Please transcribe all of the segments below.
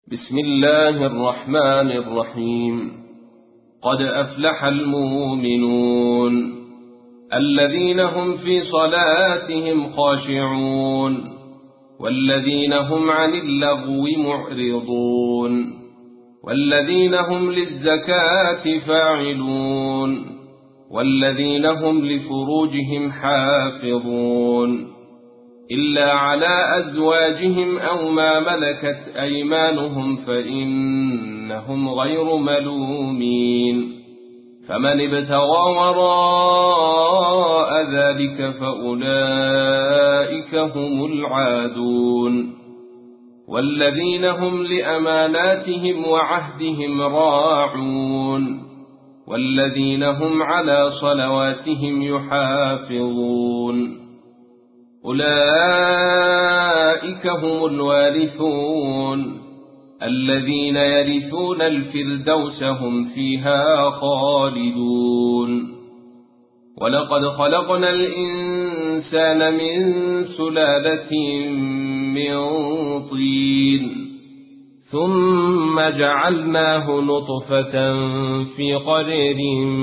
بسم الله الرحمن الرحيم. قد أفلح المؤمنون الذين هم في صلاتهم خاشعون والذين هم عن اللغو معرضون والذين هم للزكاة فاعلون والذين هم لفروجهم حافظون إلا على أزواجهم أو ما ملكت أيمانهم فإنهم غير ملومين، فمن ابتغى وراء ذلك فأولئك هم العادون. والذين هم لأماناتهم وعهدهم راعون والذين هم على صلواتهم يحافظون، أولئك هم الوارثون الذين يرثون الفردوس هم فيها خالدون. ولقد خلقنا الإنسان من سلالة من طين ثم جعلناه نطفة في قرير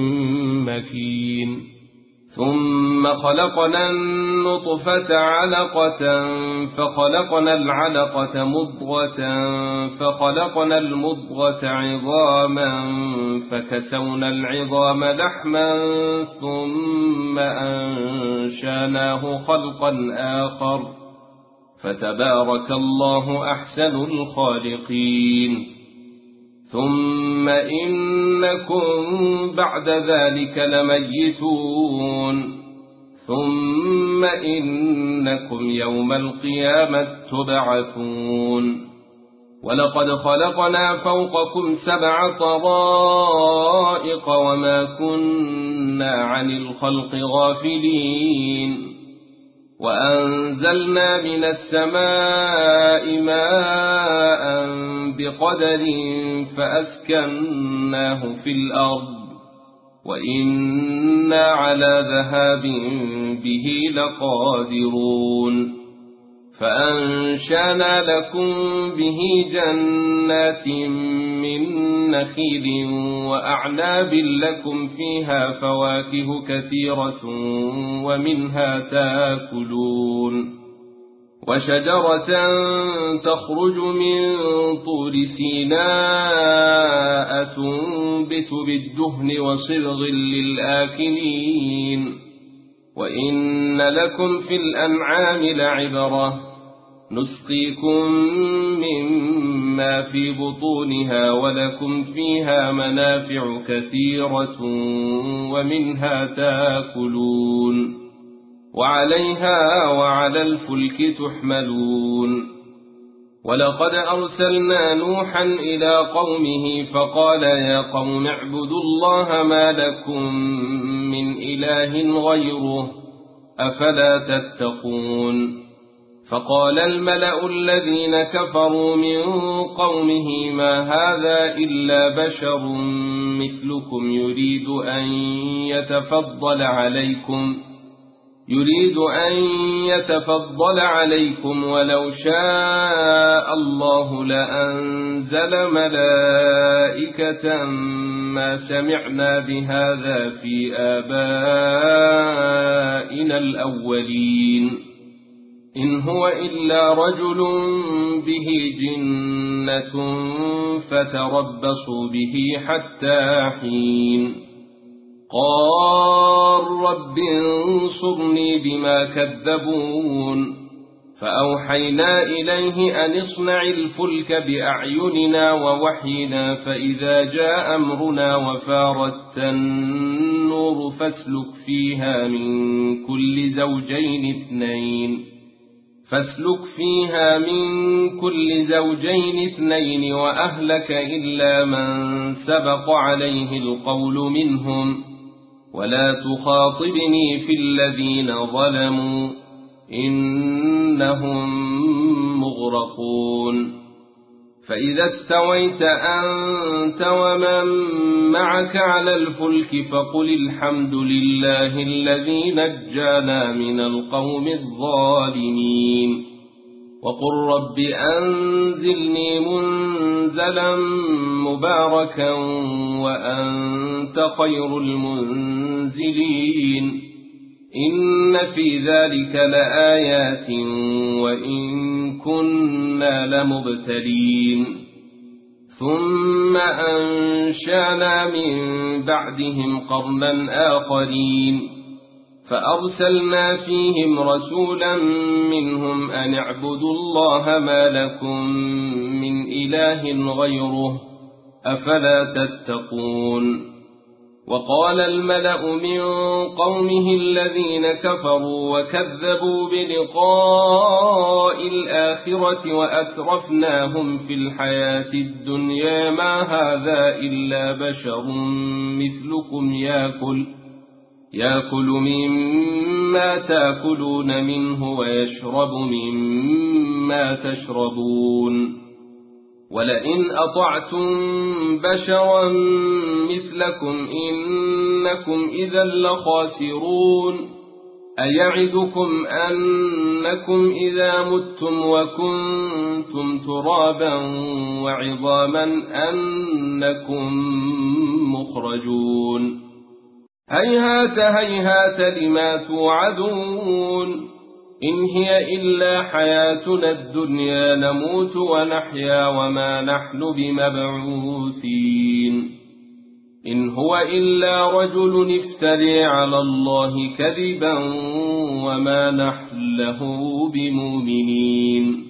مكين ثم خلقنا النطفة علقة فخلقنا العلقة مضغة فخلقنا المضغة عظاما فكسونا العظام لحما ثم أنشاناه خلقا آخر فتبارك الله أحسن الخالقين. ثم إنكم بعد ذلك لميتون ثم إنكم يوم القيامة تبعثون. ولقد خلقنا فوقكم 7 طرائق وما كنا عن الخلق غافلين وأنزلنا من السماء ماء بقدر فأسكناه في الأرض وإنا على ذهاب به لقادرون. فأنشأنا لكم به جنات من نخيل وأعناب لكم فيها فواكه كثيرة ومنها تاكلون. وشجرة تخرج من طور سيناء تنبت بالدهن وصبغ للآكلين. وإن لكم في الأنعام لعبرة نسقيكم مما في بطونها ولكم فيها منافع كثيرة ومنها تاكلون وعليها وعلى الفلك تحملون. ولقد أرسلنا نوحا إلى قومه فقال يا قوم اعبدوا الله ما لكم من إله غيره أفلا تتقون. فقال الملأ الذين كفروا من قومه ما هذا إلا بشر مثلكم يريد أن يتفضل عليكم ولو شاء الله لأنزل ملائكة ما سمعنا بهذا في آبائنا الأولين إن هو إلا رجل به جنة فتربصوا به حتى حين. قال رب انصرني بما كذبون. فأوحينا إليه أن اصنع الفلك بأعيننا ووحينا فإذا جاء أمرنا وفارت النور فاسلك فيها من كل زوجين 2 وأهلك إلا من سبق عليه القول منهم ولا تخاطبني في الذين ظلموا إنهم مغرقون. فإذا استويت أنت ومن معك على الفلك فقل الحمد لله الذي نجانا من القوم الظالمين وقل رب أنزلني منزلا منزلا مباركا وأنت خير المنزلين إن في ذلك لآيات وإن كنا لمبتلين ثم أنشأنا من بعدهم قرنا آخرين فأرسلنا فيهم رسولا منهم أن اعبدوا الله ما لكم من إله غيره أفلا تتقون وقال الملأ من قومه الذين كفروا وكذبوا بلقاء الآخرة وأترفناهم في الحياة الدنيا ما هذا إلا بشر مثلكم يأكل مما تأكلون منه ويشرب مما تشربون ولئن أطعتم بشرا مثلكم إنكم إذا لخاسرون أيعدكم أنكم إذا متم وكنتم ترابا وعظاما أنكم مخرجون هيهات هيهات لما توعدون إن هي إلا حياتنا الدنيا نموت ونحيا وما نحن بمبعوثين إن هو إلا رجل افتري على الله كذبا وما نحن له بمؤمنين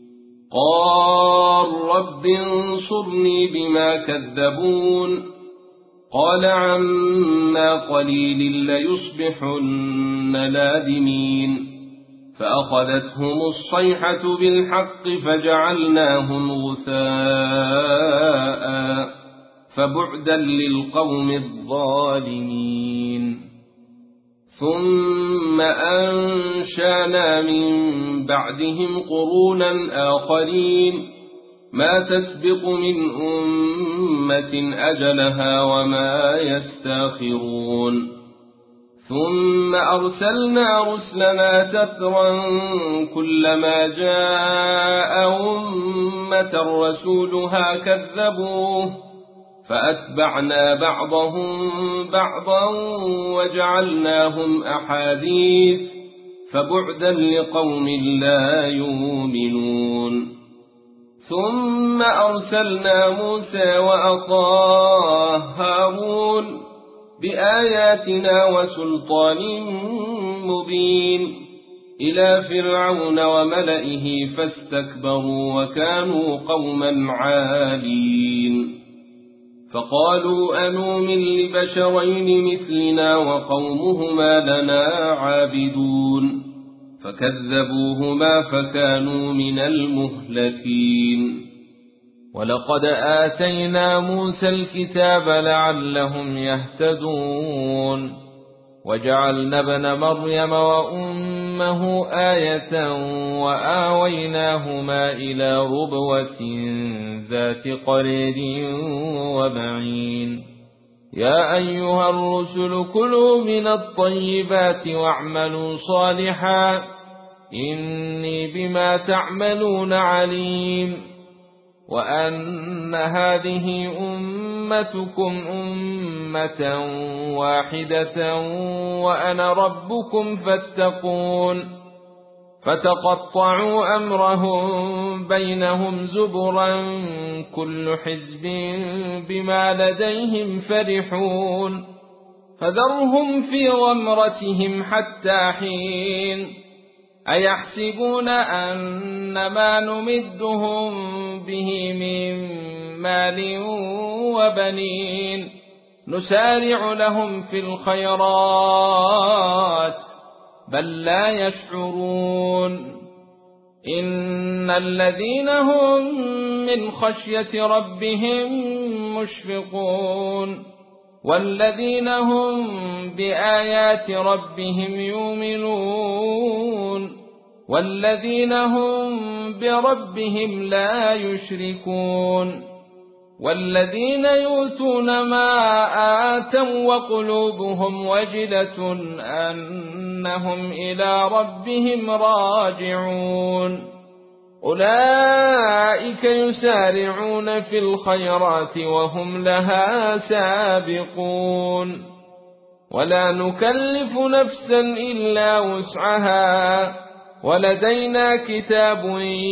قال رب انصرني بما كذبون قال عما قليل ليصبحن نادمين فأخذتهم الصيحة بالحق فجعلناهم غثاء فبعدا للقوم الظالمين ثم أنشأنا من بعدهم قرونا آخرين ما تسبق من أمة أجلها وما يستاخرون ثم أرسلنا رسلنا تترا كلما جاء أمة رسولها كذبوه فأتبعنا بعضهم بعضا وجعلناهم أحاديث فبعدا لقوم لا يؤمنون ثم أرسلنا موسى وأخاه هارون بآياتنا وسلطان مبين إلى فرعون وملئه فاستكبروا وكانوا قوما عالين فقالوا أنؤمن لبشرين مثلنا وقومهما لنا عابدون فكذبوهما فكانوا من المهلكين ولقد آتينا موسى الكتاب لعلهم يهتدون وجعلنا ابن مريم وأمه آية وآويناهما إلى ربوة ذات قرير ومعين يا أيها الرسل كلوا من الطيبات واعملوا صالحا إني بما تعملون عليم وأن هذه أمتكم أمة واحدة وأنا ربكم فاتقون فتقطعوا أمرهم بينهم زبرا كل حزب بما لديهم فرحون فذرهم في غمرتهم حتى حين أيحسبون أن ما نمدهم به من مال وبنين نسارع لهم في الخيرات بل لا يشعرون إن الذين هم من خشية ربهم مشفقون والذين هم بآيات ربهم يؤمنون والذين هم بربهم لا يشركون والذين يؤتون ما آتوا وقلوبهم وجلة أنهم إلى ربهم راجعون أولئك يسارعون في الخيرات وهم لها سابقون ولا نكلف نفسا إلا وسعها ولدينا كتاب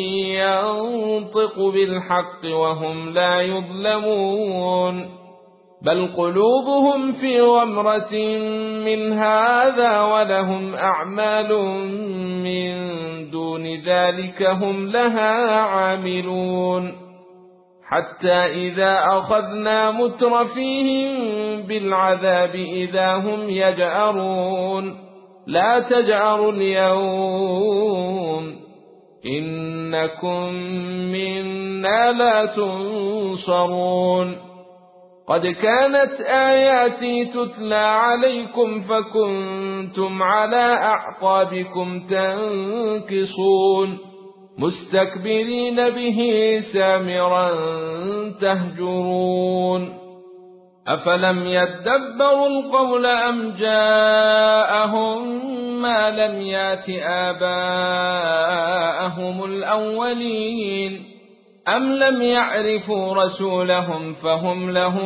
ينطق بالحق وهم لا يظلمون بل قلوبهم في غمرة من هذا ولهم أعمال من دون ذلك هم لها عاملون حتى إذا أخذنا مترفيهم بالعذاب إذا هم يجأرون لا تجأروا اليوم إنكم منا لا تنصرون قد كانت آياتي تتلى عليكم فكنتم على أعقابكم تنكصون مستكبرين به سامرا تهجرون أفلم يدبروا القول أم جاءهم ما لم يات آباءهم الأولين أم لم يعرفوا رسولهم فهم له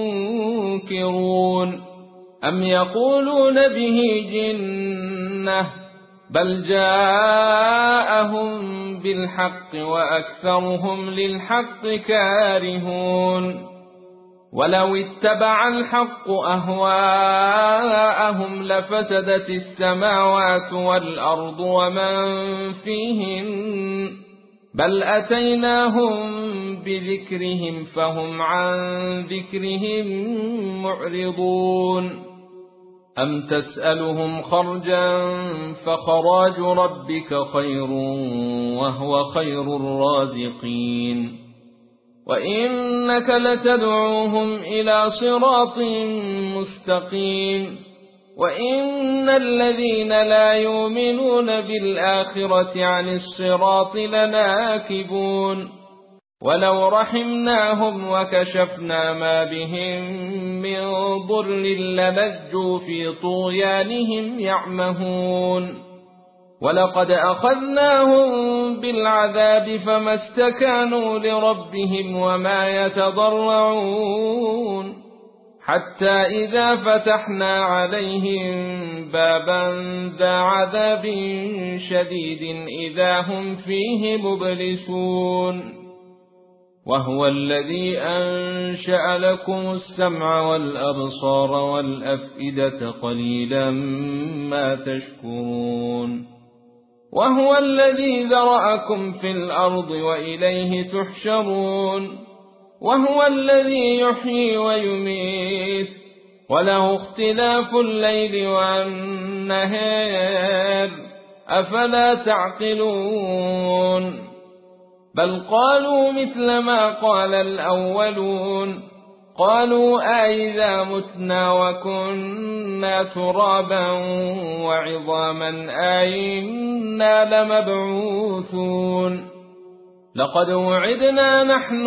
منكرون أم يقولون به جنة بل جاءهم بالحق وأكثرهم للحق كارهون ولو اتبع الحق أهواءهم لفسدت السماوات والأرض ومن فيهن بل أتيناهم بذكرهم فهم عن ذكرهم معرضون أم تسألهم خرجا فخراج ربك خير وهو خير الرازقين وإنك لتدعوهم إلى صراط مستقيم وإن الذين لا يؤمنون بالآخرة عن الصراط لناكبون ولو رحمناهم وكشفنا ما بهم من ضر للجوا في طغيانهم يعمهون ولقد أخذناهم بالعذاب فما استكانوا لربهم وما يتضرعون حتى إذا فتحنا عليهم بابا ذا عذاب شديد إذا هم فيه مبلسون وهو الذي أنشأ لكم السمع والأبصار والأفئدة قليلا ما تشكرون وهو الذي ذرأكم في الأرض وإليه تحشرون وهو الذي يحيي ويميت وله اختلاف الليل والنهار أفلا تعقلون بل قالوا مثل ما قال الأولون قالوا أئذا متنا وكنا ترابا وعظاما أئنا لمبعوثون لقد وعدنا نحن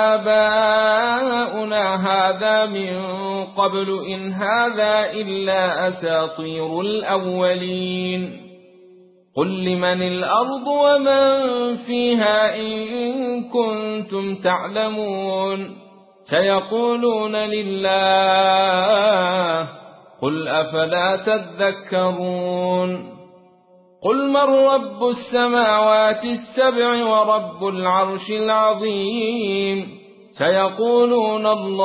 وآباؤنا هذا من قبل إن هذا إلا أساطير الأولين قل لمن الأرض ومن فيها إن كنتم تعلمون سيقولون لله قل أفلا تذكرون قل من رب السماوات السبع ورب العرش العظيم سيقولون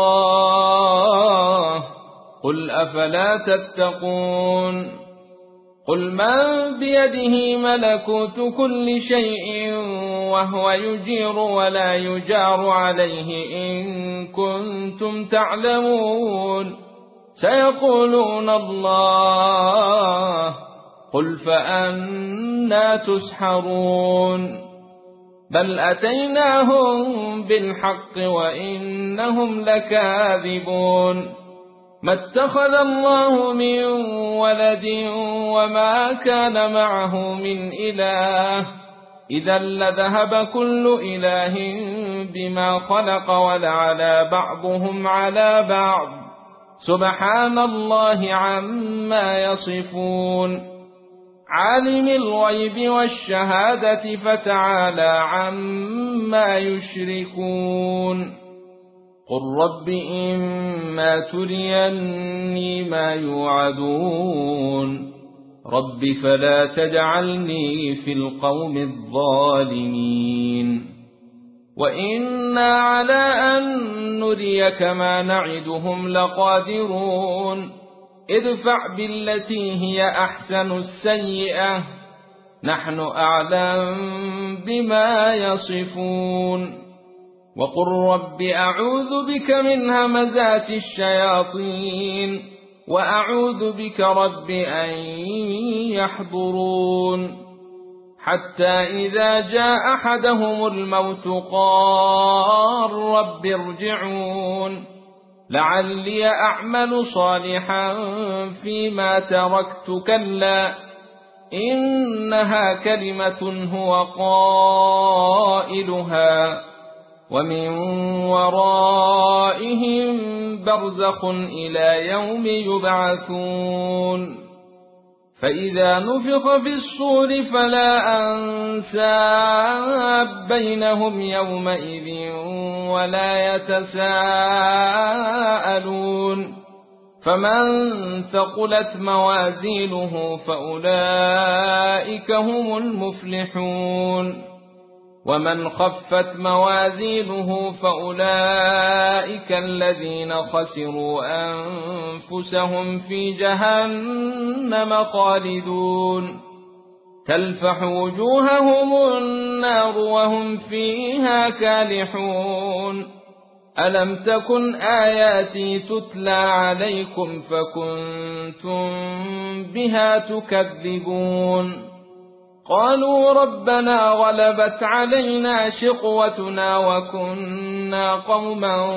الله قل أفلا تتقون قل من بيده ملكوت كل شيء وهو يجير ولا يجار عليه إن كنتم تعلمون سيقولون الله قل فأنى تسحرون بل أتيناهم بالحق وإنهم لكاذبون ما اتخذ الله من ولد وما كان معه من إله إذا لذهب كل إله بما خلق ولعلى بعضهم على بعض سبحان الله عما يصفون عالم الغيب والشهادة فتعالى عما يشركون قل رب إما تريني ما يوعدون رب فلا تجعلني في القوم الظالمين وإنا على أن نريك ما نعدهم لقادرون ادفع بالتي هي أحسن السيئة نحن أعلم بما يصفون وقل رب أعوذ بك من همزات الشياطين وأعوذ بك رب أن يحضرون حتى إذا جاء أحدهم الموت قال رب ارجعون لعلي أعمل صالحا فيما تركت كلا إنها كلمة هو قائلها ومن ورائهم برزخ إلى يوم يبعثون فإذا نفخ في الصور فلا أنساب بينهم يومئذ ولا يتساءلون فمن ثقلت موازينه فأولئك هم المفلحون ومن خفت موازينه فأولئك الذين خسروا أنفسهم في جهنم خالدون تلفح وجوههم النار وهم فيها كالحون ألم تكن آياتي تتلى عليكم فكنتم بها تكذبون قالوا ربنا غلبت علينا شقوتنا وكنا قوما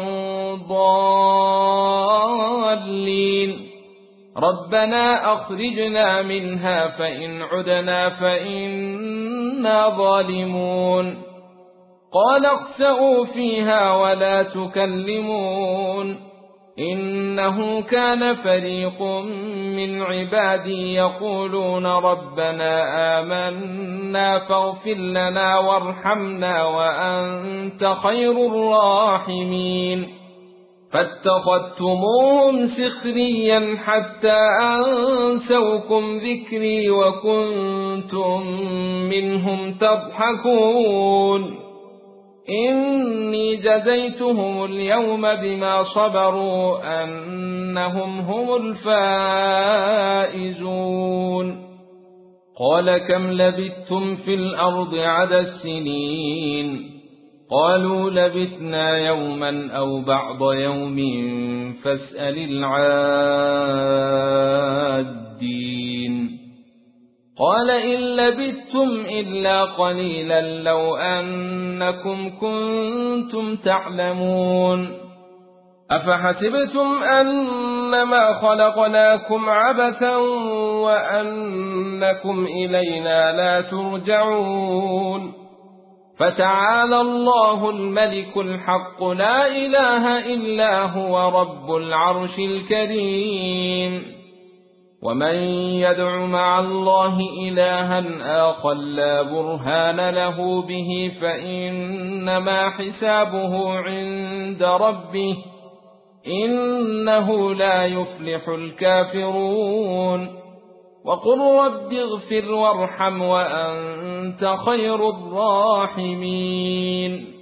ضالين ربنا أخرجنا منها فإن عدنا فإنا ظالمون قال اخسئوا فيها ولا تكلمون إنه كان فريق من عبادي يقولون ربنا آمنا فاغفر لنا وارحمنا وأنت خير الراحمين فاتخذتموهم سخريا حتى أنسوكم ذكري وكنتم منهم تضحكون إني جزيتهم اليوم بما صبروا أنهم هم الفائزون قال كم لبثتم في الأرض عدد السنين قالوا لبثنا يوما أو بعض يوم فاسأل العادين قال إن لبثتم إلا قليلا لو أنكم كنتم تعلمون أفحسبتم أنما خلقناكم عبثا وأنكم إلينا لا ترجعون فتعالى الله الملك الحق لا إله إلا هو رب العرش الكريم ومن يدع مع الله إلها آخر لا برهان له به فإنما حسابه عند ربه إنه لا يفلح الكافرون وقل رب اغفر وارحم وأنت خير الراحمين